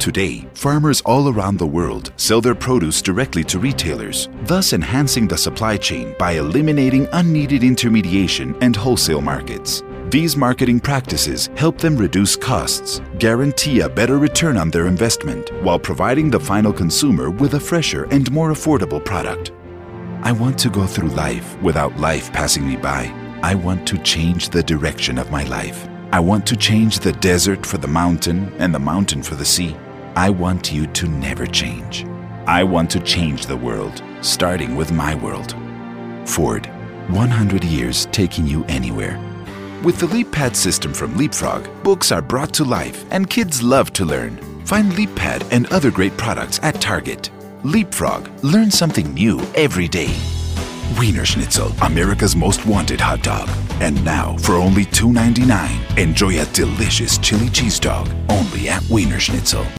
Today, farmers all around the world sell their produce directly to retailers, thus enhancing the supply chain by eliminating unneeded intermediation and wholesale markets. These marketing practices help them reduce costs, guarantee a better return on their investment, while providing the final consumer with a fresher and more affordable product. I want to go through life without life passing me by. I want to change the direction of my life. I want to change the desert for the mountain and the mountain for the sea. I want you to never change. I want to change the world, starting with my world. Ford, 100 years taking you anywhere. With the LeapPad system from Leapfrog, books are brought to life and kids love to learn. Find LeapPad and other great products at Target. Leapfrog, learn something new every day. Wiener Schnitzel, America's most wanted hot dog. And now, for only $2.99, enjoy a delicious chili cheese dog only at Wiener Schnitzel.